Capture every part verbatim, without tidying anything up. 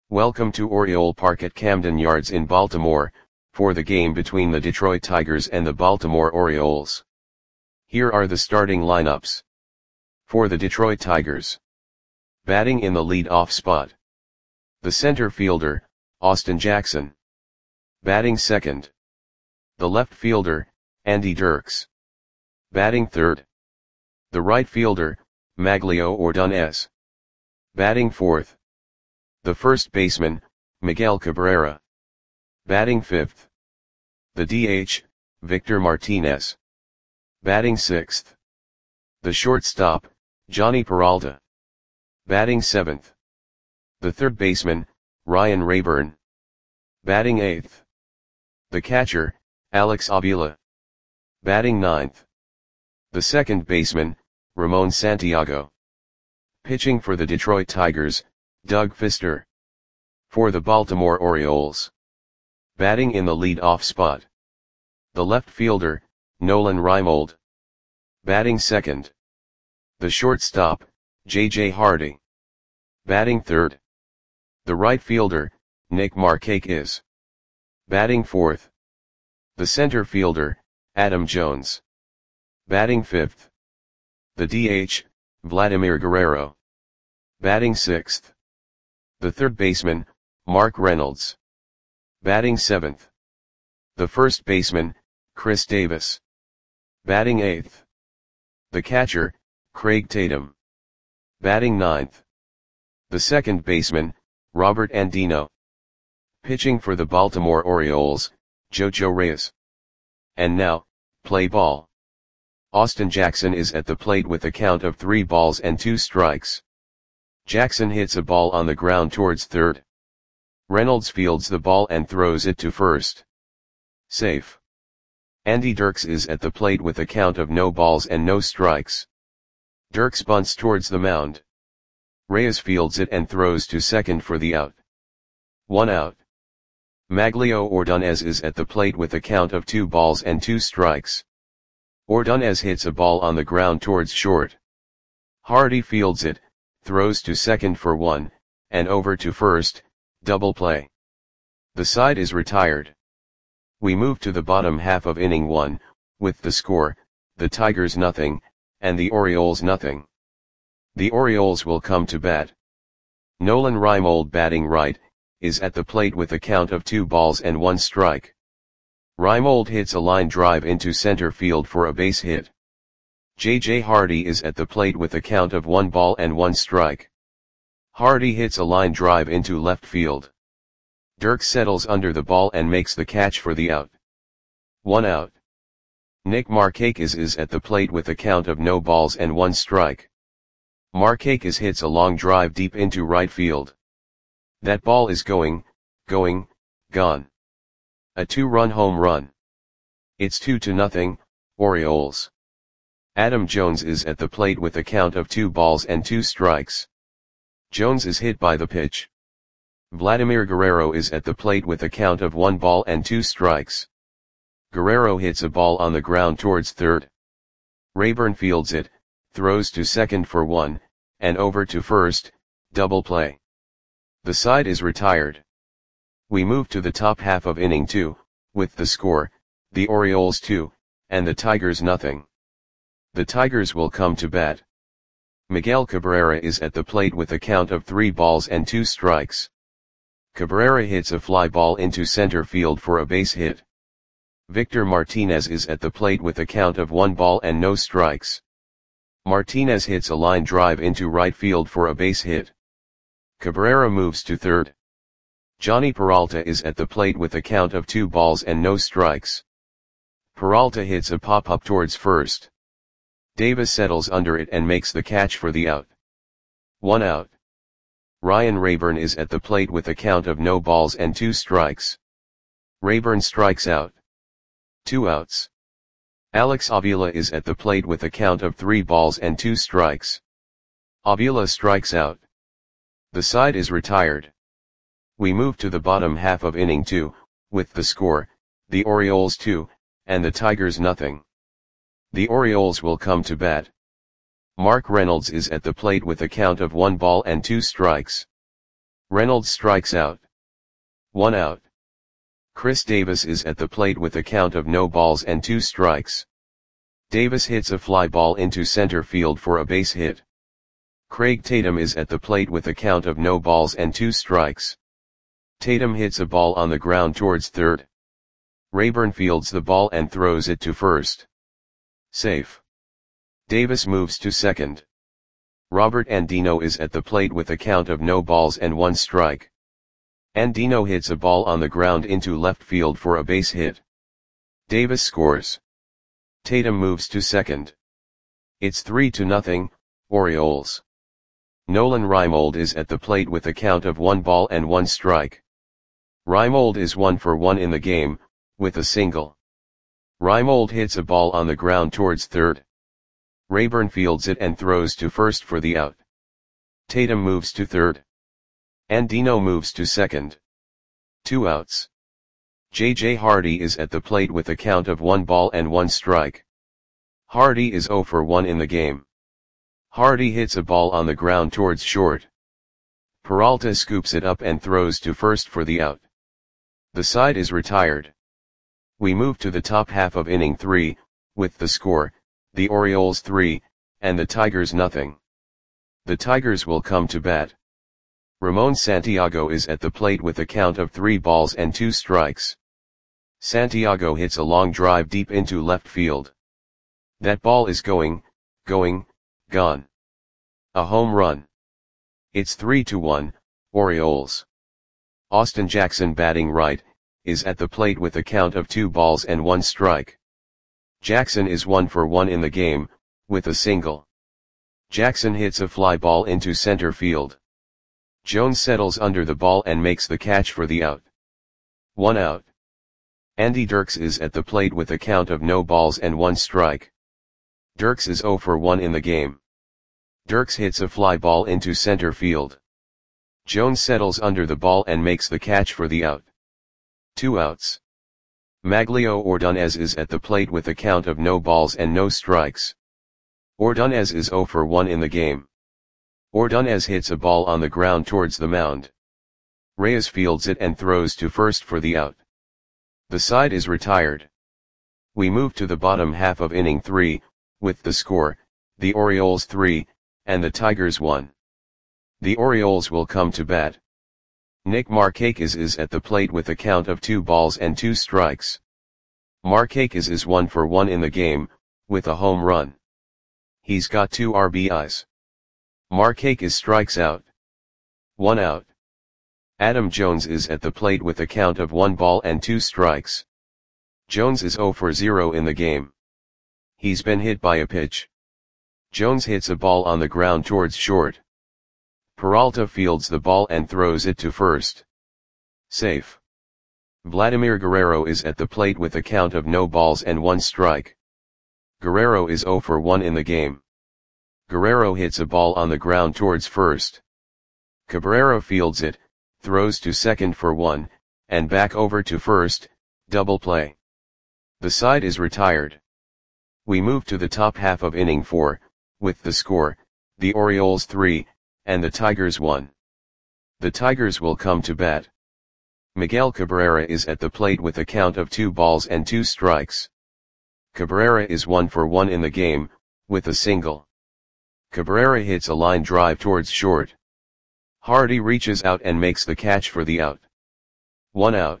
Welcome to Oriole Park at Camden Yards in Baltimore, for the game between the Detroit Tigers and the Baltimore Orioles. Here are the starting lineups. For the Detroit Tigers. Batting in the lead-off spot. The center fielder, Austin Jackson. Batting second. The left fielder, Andy Dirks. Batting third. The right fielder, Maglio Ordonez. Batting fourth. The first baseman, Miguel Cabrera. Batting fifth. The D H, Victor Martinez. Batting sixth. The shortstop, Jhonny Peralta. Batting seventh. The third baseman, Ryan Raburn. Batting eighth. The catcher, Alex Avila. Batting ninth. The second baseman, Ramon Santiago. Pitching for the Detroit Tigers, Doug Fister. For the Baltimore Orioles. Batting in the lead-off spot. The left fielder, Nolan Reimold. Batting second. The shortstop, J J Hardy. Batting third. The right fielder, Nick Markakis. Batting fourth. The center fielder, Adam Jones. Batting fifth. The D H, Vladimir Guerrero. Batting sixth. The third baseman, Mark Reynolds. Batting seventh. The first baseman, Chris Davis. Batting eighth. The catcher, Craig Tatum. Batting ninth. The second baseman, Robert Andino. Pitching for the Baltimore Orioles, Jojo Reyes. And now, play ball. Austin Jackson is at the plate with a count of three balls and two strikes. Jackson hits a ball on the ground towards third. Reynolds fields the ball and throws it to first. Safe. Andy Dirks is at the plate with a count of no balls and no strikes. Dirks bunts towards the mound. Reyes fields it and throws to second for the out. One out. Maglio Ordonez is at the plate with a count of two balls and two strikes. Ordonez hits a ball on the ground towards short. Hardy fields it, throws to second for one, and over to first, double play. The side is retired. We move to the bottom half of inning one, with the score, the Tigers nothing, and the Orioles nothing. The Orioles will come to bat. Nolan Reimold batting right, is at the plate with a count of two balls and one strike. Reimold hits a line drive into center field for a base hit. J J Hardy is at the plate with a count of one ball and one strike. Hardy hits a line drive into left field. Dirks settles under the ball and makes the catch for the out. One out. Nick Markakis is at the plate with a count of no balls and one strike. Markakis hits a long drive deep into right field. That ball is going, going, gone. A two-run home run. It's two to nothing, Orioles. Adam Jones is at the plate with a count of two balls and two strikes. Jones is hit by the pitch. Vladimir Guerrero is at the plate with a count of one ball and two strikes. Guerrero hits a ball on the ground towards third. Raburn fields it, throws to second for one, and over to first, double play. The side is retired. We move to the top half of inning two, with the score, the Orioles two, and the Tigers nothing. The Tigers will come to bat. Miguel Cabrera is at the plate with a count of three balls and two strikes. Cabrera hits a fly ball into center field for a base hit. Victor Martinez is at the plate with a count of one ball and no strikes. Martinez hits a line drive into right field for a base hit. Cabrera moves to third. Jhonny Peralta is at the plate with a count of two balls and no strikes. Peralta hits a pop-up towards first. Davis settles under it and makes the catch for the out. One out. Ryan Raburn is at the plate with a count of no balls and two strikes. Raburn strikes out. Two outs. Alex Avila is at the plate with a count of three balls and two strikes. Avila strikes out. The side is retired. We move to the bottom half of inning two, with the score, the Orioles two, and the Tigers nothing. The Orioles will come to bat. Mark Reynolds is at the plate with a count of one ball and two strikes. Reynolds strikes out. One out. Chris Davis is at the plate with a count of no balls and two strikes. Davis hits a fly ball into center field for a base hit. Craig Tatum is at the plate with a count of no balls and two strikes. Tatum hits a ball on the ground towards third. Rayburn fields the ball and throws it to first. Safe. Davis moves to second. Robert Andino is at the plate with a count of no balls and one strike. Andino hits a ball on the ground into left field for a base hit. Davis scores. Tatum moves to second. It's three to nothing, Orioles. Nolan Reimold is at the plate with a count of one ball and one strike. Reimold is one for one in the game, with a single. Reimold hits a ball on the ground towards third. Rayburn fields it and throws to first for the out. Tatum moves to third. Andino moves to second. Two outs. J J Hardy is at the plate with a count of one ball and one strike. Hardy is zero for one in the game. Hardy hits a ball on the ground towards short. Peralta scoops it up and throws to first for the out. The side is retired. We move to the top half of inning three, with the score, the Orioles three, and the Tigers nothing. The Tigers will come to bat. Ramon Santiago is at the plate with a count of three balls and two strikes. Santiago hits a long drive deep into left field. That ball is going, going, gone. A home run. It's three to one, Orioles. Austin Jackson, batting right, is at the plate with a count of two balls and one strike. Jackson is one for one in the game, with a single. Jackson hits a fly ball into center field. Jones settles under the ball and makes the catch for the out. One out. Andy Dirks is at the plate with a count of no balls and one strike. Dirks is zero for one in the game. Dirks hits a fly ball into center field. Jones settles under the ball and makes the catch for the out. Two outs. Maglio Ordonez is at the plate with a count of no balls and no strikes. Ordonez is zero for one in the game. Ordonez hits a ball on the ground towards the mound. Reyes fields it and throws to first for the out. The side is retired. We move to the bottom half of inning three, with the score, the Orioles three, and the Tigers one. The Orioles will come to bat. Nick Markakis is at the plate with a count of two balls and two strikes. Markakis is one for one in the game, with a home run. He's got two R B Is. Markakis strikes out. One out. Adam Jones is at the plate with a count of one ball and two strikes. Jones is zero for zero in the game. He's been hit by a pitch. Jones hits a ball on the ground towards short. Peralta fields the ball and throws it to first. Safe. Vladimir Guerrero is at the plate with a count of no balls and one strike. Guerrero is zero for one in the game. Guerrero hits a ball on the ground towards first. Cabrera fields it, throws to second for one, and back over to first, double play. The side is retired. We move to the top half of inning four, with the score, the Orioles three, and the Tigers one. The Tigers will come to bat. Miguel Cabrera is at the plate with a count of two balls and two strikes. Cabrera is one for one in the game, with a single. Cabrera hits a line drive towards short. Hardy reaches out and makes the catch for the out. One out.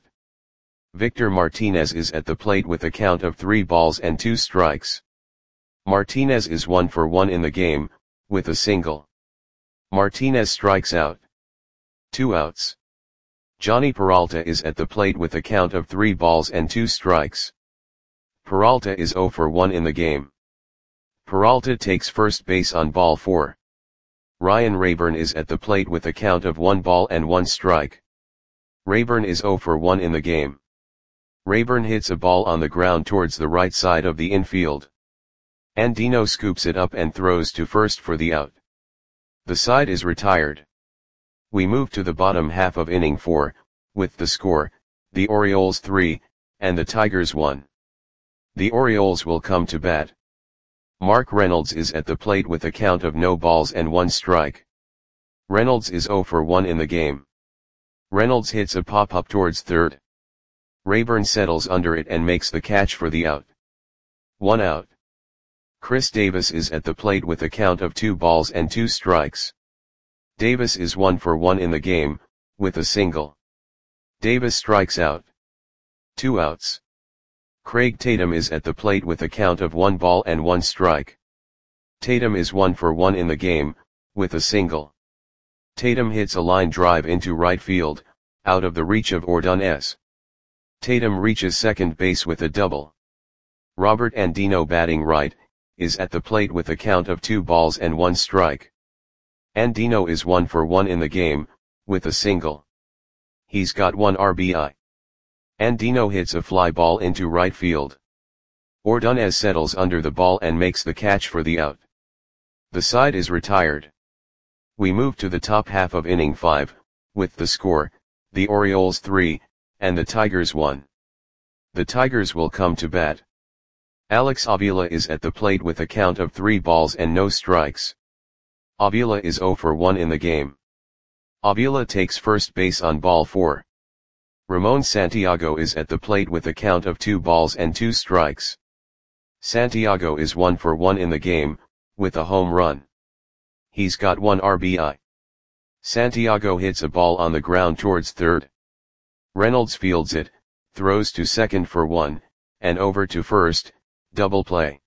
Victor Martinez is at the plate with a count of three balls and two strikes. Martinez is one for one in the game, with a single. Martinez strikes out. Two outs. Johnny Peralta is at the plate with a count of three balls and two strikes. Peralta is zero for one in the game. Peralta takes first base on ball four. Ryan Rayburn is at the plate with a count of one ball and one strike. Rayburn is zero for one in the game. Rayburn hits a ball on the ground towards the right side of the infield. Andino scoops it up and throws to first for the out. The side is retired. We move to the bottom half of inning four, with the score, the Orioles three, and the Tigers one. The Orioles will come to bat. Mark Reynolds is at the plate with a count of no balls and one strike. Reynolds is zero for one in the game. Reynolds hits a pop-up towards third. Rayburn settles under it and makes the catch for the out. One out. Chris Davis is at the plate with a count of two balls and two strikes. Davis is one for one in the game, with a single. Davis strikes out. Two outs. Craig Tatum is at the plate with a count of one ball and one strike. Tatum is one for one in the game, with a single. Tatum hits a line drive into right field, out of the reach of Ordonez. Tatum reaches second base with a double. Robert Andino, batting right, is at the plate with a count of two balls and one strike. Andino is one for one in the game, with a single. He's got one R B I. Andino hits a fly ball into right field. Ordonez settles under the ball and makes the catch for the out. The side is retired. We move to the top half of inning five, with the score, the Orioles three, and the Tigers one. The Tigers will come to bat. Alex Avila is at the plate with a count of three balls and no strikes. Avila is zero for one in the game. Avila takes first base on ball four. Ramon Santiago is at the plate with a count of two balls and two strikes. Santiago is one for one in the game, with a home run. He's got one R B I. Santiago hits a ball on the ground towards third. Reynolds fields it, throws to second for one, and over to first, double play.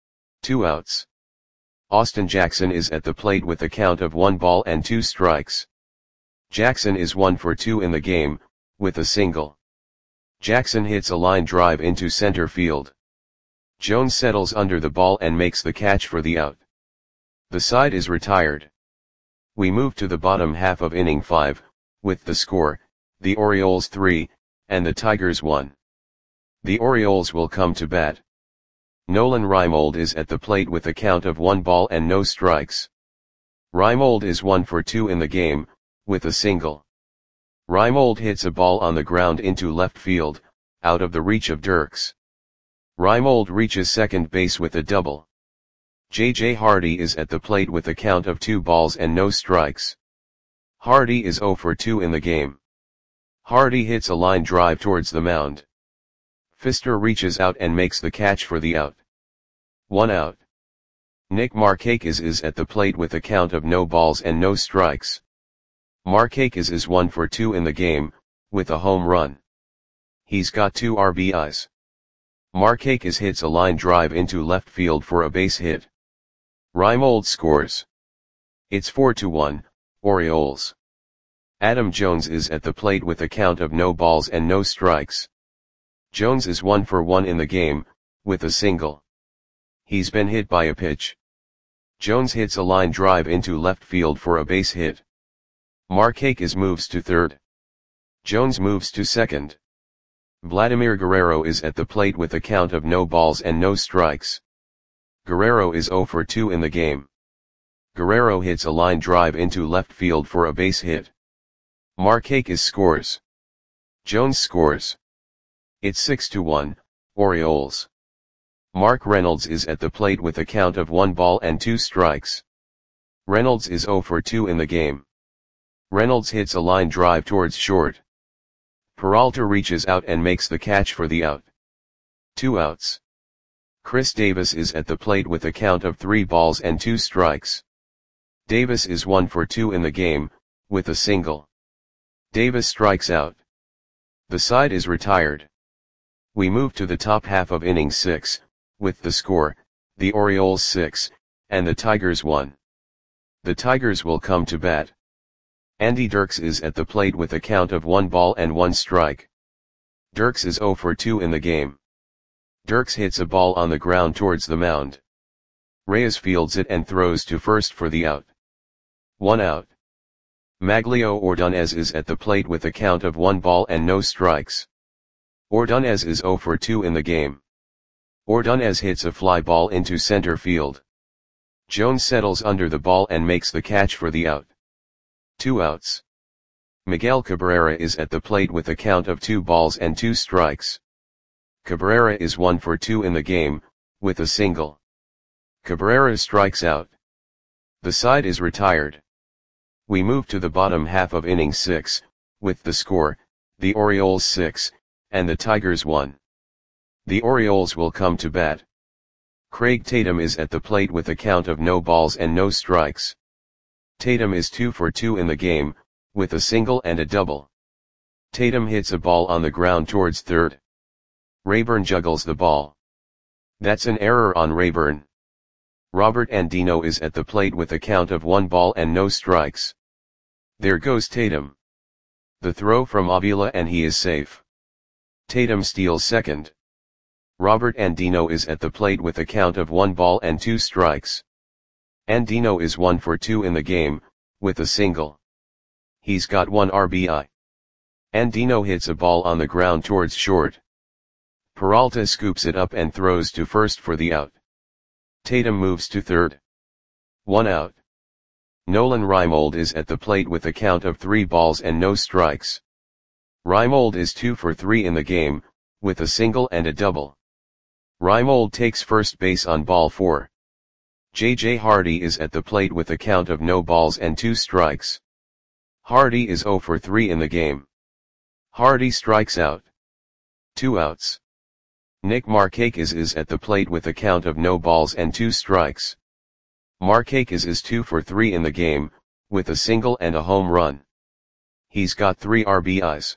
Two outs. Austin Jackson is at the plate with a count of one ball and two strikes. Jackson is one for two in the game, with a single. Jackson hits a line drive into center field. Jones settles under the ball and makes the catch for the out. The side is retired. We move to the bottom half of inning five, with the score, the Orioles three, and the Tigers one. The Orioles will come to bat. Nolan Reimold is at the plate with a count of one ball and no strikes. Reimold is one for two in the game, with a single. Reimold hits a ball on the ground into left field, out of the reach of Dirks. Reimold reaches second base with a double. J J Hardy is at the plate with a count of two balls and no strikes. Hardy is zero for two in the game. Hardy hits a line drive towards the mound. Pfister reaches out and makes the catch for the out. One out. Nick Markakis is at the plate with a count of no balls and no strikes. Markakis is one for two in the game, with a home run. He's got two R B Is. Markakis hits a line drive into left field for a base hit. Reimold scores. It's four to one, Orioles. Adam Jones is at the plate with a count of no balls and no strikes. Jones is one for one in the game, with a single. He's been hit by a pitch. Jones hits a line drive into left field for a base hit. Markakis moves to third. Jones moves to second. Vladimir Guerrero is at the plate with a count of no balls and no strikes. Guerrero is zero for two in the game. Guerrero hits a line drive into left field for a base hit. Markakis scores. Jones scores. It's six to one, Orioles. Mark Reynolds is at the plate with a count of one ball and two strikes. Reynolds is zero for two in the game. Reynolds hits a line drive towards short. Peralta reaches out and makes the catch for the out. Two outs. Chris Davis is at the plate with a count of three balls and two strikes. Davis is one for two in the game, with a single. Davis strikes out. The side is retired. We move to the top half of inning six, with the score, the Orioles six, and the Tigers one. The Tigers will come to bat. Andy Dirks is at the plate with a count of one ball and one strike. Dirks is zero for two in the game. Dirks hits a ball on the ground towards the mound. Reyes fields it and throws to first for the out. One out. Maglio Ordonez is at the plate with a count of one ball and no strikes. Ordonez is zero for two in the game. Ordonez hits a fly ball into center field. Jones settles under the ball and makes the catch for the out. Two outs. Miguel Cabrera is at the plate with a count of two balls and two strikes. Cabrera is one for two in the game, with a single. Cabrera strikes out. The side is retired. We move to the bottom half of inning six, with the score, the Orioles six, and the Tigers one. The Orioles will come to bat. Craig Tatum is at the plate with a count of no balls and no strikes. Tatum is two for two in the game, with a single and a double. Tatum hits a ball on the ground towards third. Rayburn juggles the ball. That's an error on Rayburn. Robert Andino is at the plate with a count of one ball and no strikes. There goes Tatum. The throw from Avila and he is safe. Tatum steals second. Robert Andino is at the plate with a count of one ball and two strikes. Andino is one for two in the game, with a single. He's got one R B I. Andino hits a ball on the ground towards short. Peralta scoops it up and throws to first for the out. Tatum moves to third. One out. Nolan Reimold is at the plate with a count of three balls and no strikes. Reimold is two for three in the game, with a single and a double. Reimold takes first base on ball four. J J Hardy is at the plate with a count of no balls and two strikes. Hardy is zero for three in the game. Hardy strikes out. Two outs. Nick Markakis is at the plate with a count of no balls and two strikes. Markakis is two for three in the game, with a single and a home run. He's got three R B Is.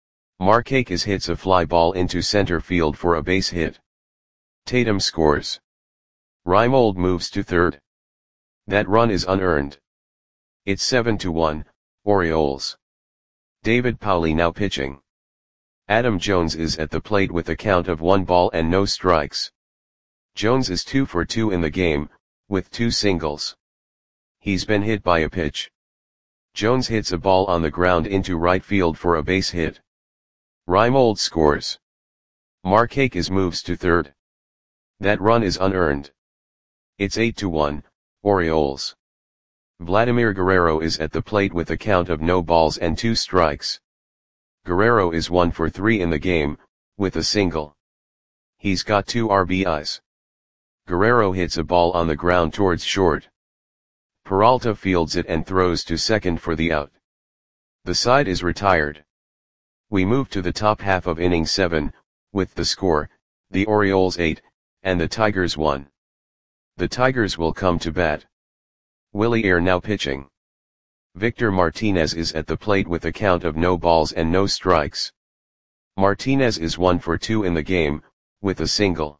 Markakis hits a fly ball into center field for a base hit. Tatum scores. Reimold moves to third. That run is unearned. It's seven to one, Orioles. David Pauley now pitching. Adam Jones is at the plate with a count of one ball and no strikes. Jones is two for two in the game, with two singles. He's been hit by a pitch. Jones hits a ball on the ground into right field for a base hit. Reimold scores. Markakis moves to third. That run is unearned. It's eight to one, Orioles. Vladimir Guerrero is at the plate with a count of no balls and two strikes. Guerrero is one for three in the game, with a single. He's got two R B Is. Guerrero hits a ball on the ground towards short. Peralta fields it and throws to second for the out. The side is retired. We move to the top half of inning seven, with the score, the Orioles eight, and the Tigers one. The Tigers will come to bat. Willie Air now pitching. Victor Martinez is at the plate with a count of no balls and no strikes. Martinez is one for two in the game, with a single.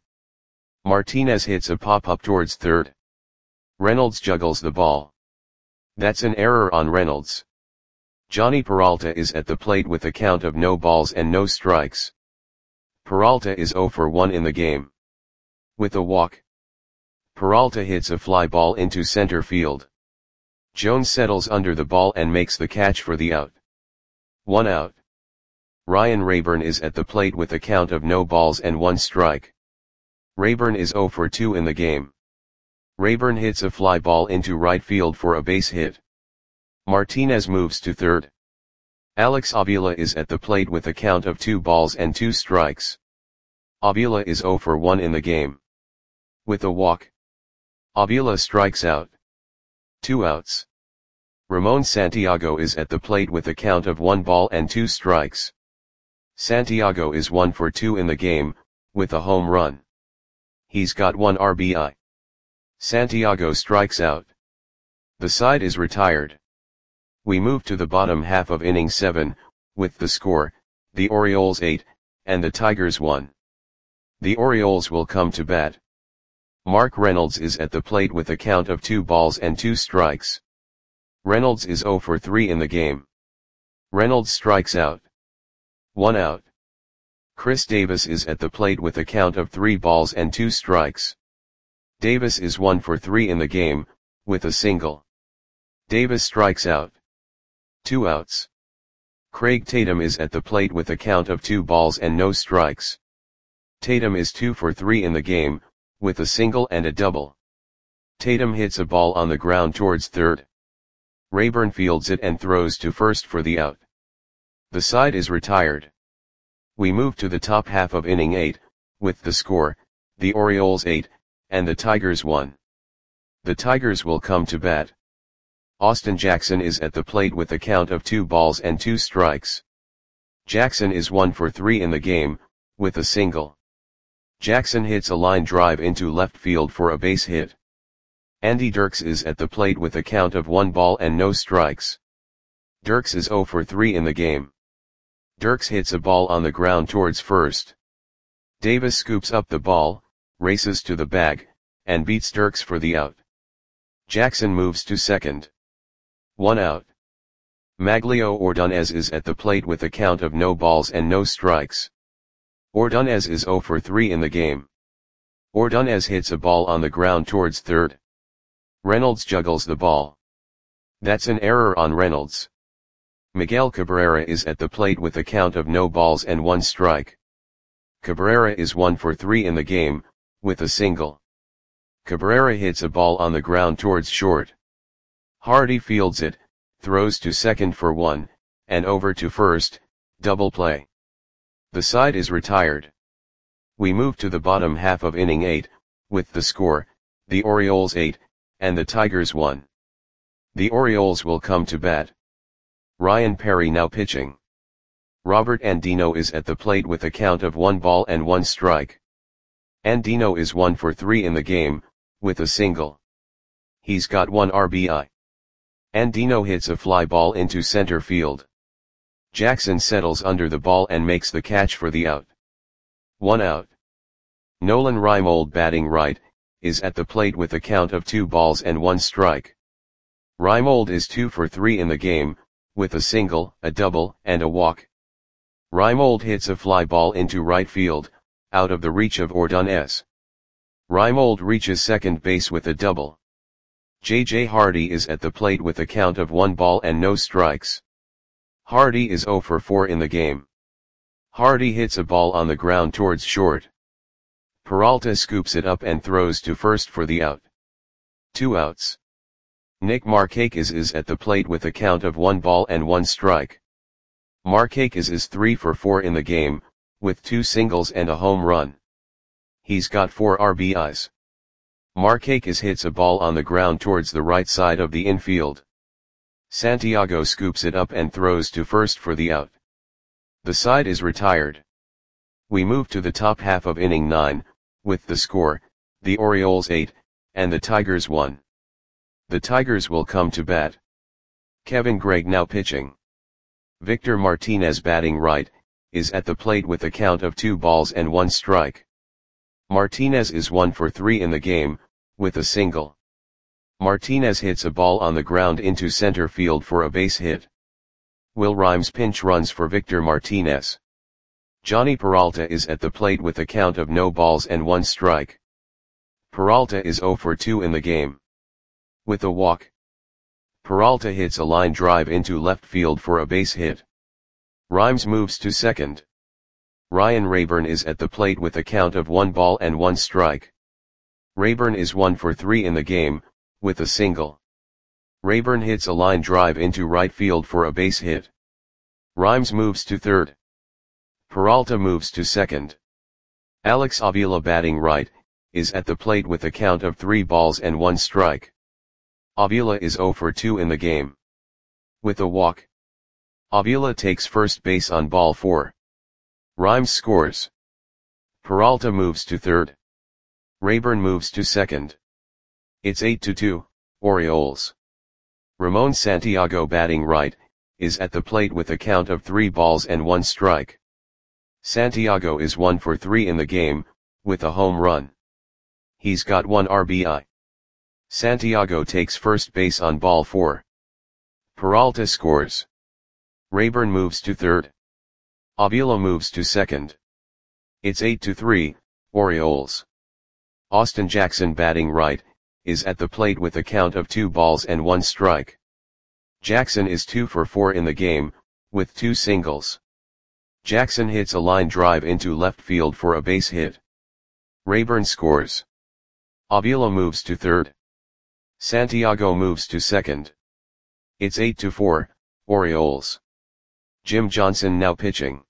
Martinez hits a pop-up towards third. Reynolds juggles the ball. That's an error on Reynolds. Johnny Peralta is at the plate with a count of no balls and no strikes. Peralta is zero for one in the game. With a walk. Peralta hits a fly ball into center field. Jones settles under the ball and makes the catch for the out. One out. Ryan Rayburn is at the plate with a count of no balls and one strike. Rayburn is zero for two in the game. Rayburn hits a fly ball into right field for a base hit. Martinez moves to third. Alex Avila is at the plate with a count of two balls and two strikes. Avila is zero for one in the game. With a walk. Avila strikes out. Two outs. Ramon Santiago is at the plate with a count of one ball and two strikes. Santiago is one for two in the game, with a home run. He's got one R B I. Santiago strikes out. The side is retired. We move to the bottom half of inning seven, with the score, the Orioles eight, and the Tigers one. The Orioles will come to bat. Mark Reynolds is at the plate with a count of two balls and two strikes. Reynolds is zero for three in the game. Reynolds strikes out. One out. Chris Davis is at the plate with a count of three balls and two strikes. Davis is one for three in the game, with a single. Davis strikes out. Two outs. Craig Tatum is at the plate with a count of two balls and no strikes. Tatum is two for three in the game, with a single and a double. Tatum hits a ball on the ground towards third. Rayburn fields it and throws to first for the out. The side is retired. We move to the top half of inning eight, with the score, the Orioles eight, and the Tigers one. The Tigers will come to bat. Austin Jackson is at the plate with a count of two balls and two strikes. Jackson is one for three in the game, with a single. Jackson hits a line drive into left field for a base hit. Andy Dirks is at the plate with a count of one ball and no strikes. Dirks is zero for three in the game. Dirks hits a ball on the ground towards first. Davis scoops up the ball, races to the bag, and beats Dirks for the out. Jackson moves to second. One out. Maglio Ordonez is at the plate with a count of no balls and no strikes. Ordonez is zero for three in the game. Ordonez hits a ball on the ground towards third. Reynolds juggles the ball. That's an error on Reynolds. Miguel Cabrera is at the plate with a count of no balls and one strike. Cabrera is one for three in the game, with a single. Cabrera hits a ball on the ground towards short. Hardy fields it, throws to second for one, and over to first, double play. The side is retired. We move to the bottom half of inning eight, with the score, the Orioles eight, and the Tigers one. The Orioles will come to bat. Ryan Perry now pitching. Robert Andino is at the plate with a count of one ball and one strike. Andino is one for three in the game, with a single. He's got one R B I. Andino hits a fly ball into center field. Jackson settles under the ball and makes the catch for the out. One out. Nolan Reimold, batting right, is at the plate with a count of two balls and one strike. Reimold is two for three in the game, with a single, a double, and a walk. Reimold hits a fly ball into right field, out of the reach of Ordonez. Reimold reaches second base with a double. J J Hardy is at the plate with a count of one ball and no strikes. Hardy is zero for four in the game. Hardy hits a ball on the ground towards short. Peralta scoops it up and throws to first for the out. Two outs. Nick Markakis is at the plate with a count of one ball and one strike. Markakis is three for four in the game, with two singles and a home run. He's got four R B Is. Markakis hits a ball on the ground towards the right side of the infield. Santiago scoops it up and throws to first for the out. The side is retired. We move to the top half of inning nine, with the score, the Orioles eight, and the Tigers one. The Tigers will come to bat. Kevin Gregg now pitching. Victor Martinez, batting right, is at the plate with a count of two balls and one strike. Martinez is one for three in the game, with a single. Martinez hits a ball on the ground into center field for a base hit. Will Rhymes pinch runs for Victor Martinez. Johnny Peralta is at the plate with a count of no balls and one strike. Peralta is zero for two in the game. With a walk. Peralta hits a line drive into left field for a base hit. Rhymes moves to second. Ryan Rayburn is at the plate with a count of one ball and one strike. Rayburn is one for three in the game, with a single. Rayburn hits a line drive into right field for a base hit. Rhymes moves to third. Peralta moves to second. Alex Avila, batting right, is at the plate with a count of three balls and one strike. Avila is zero for two in the game. With a walk. Avila takes first base on ball four. Rhymes scores. Peralta moves to third. Rayburn moves to second. It's eight to two, Orioles. Ramon Santiago, batting right, is at the plate with a count of three balls and one strike. Santiago is one for three in the game, with a home run. He's got one R B I. Santiago takes first base on ball four. Peralta scores. Rayburn moves to third. Avila moves to second. It's eight to three, Orioles. Austin Jackson, batting right, is at the plate with a count of two balls and one strike. Jackson is two for four in the game, with two singles. Jackson hits a line drive into left field for a base hit. Rayburn scores. Avila moves to third. Santiago moves to second. It's eight to four, Orioles. Jim Johnson now pitching.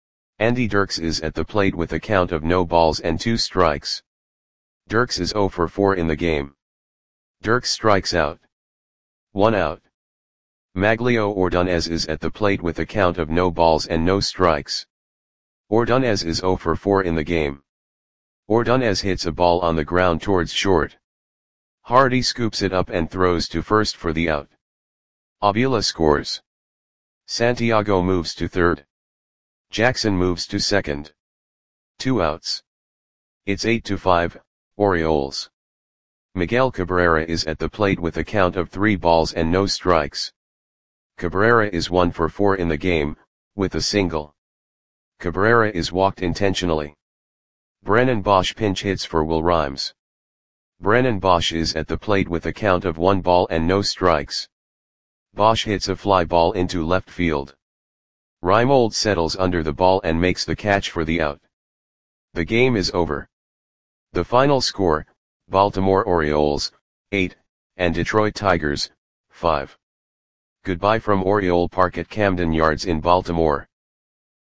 Andy Dirks is at the plate with a count of no balls and two strikes. Dirks is zero for four in the game. Dirks strikes out. one out. Maglio Ordonez is at the plate with a count of no balls and no strikes. Ordonez is zero for four in the game. Ordonez hits a ball on the ground towards short. Hardy scoops it up and throws to first for the out. Avila scores. Santiago moves to third. Jackson moves to second. Two outs. It's eight to five, Orioles. Miguel Cabrera is at the plate with a count of three balls and no strikes. Cabrera is one for four in the game, with a single. Cabrera is walked intentionally. Brennan Bosch pinch hits for Will Rhymes. Brennan Bosch is at the plate with a count of one ball and no strikes. Bosch hits a fly ball into left field. Reimold settles under the ball and makes the catch for the out. The game is over. The final score, Baltimore Orioles, eight, and Detroit Tigers, five. Goodbye from Oriole Park at Camden Yards in Baltimore.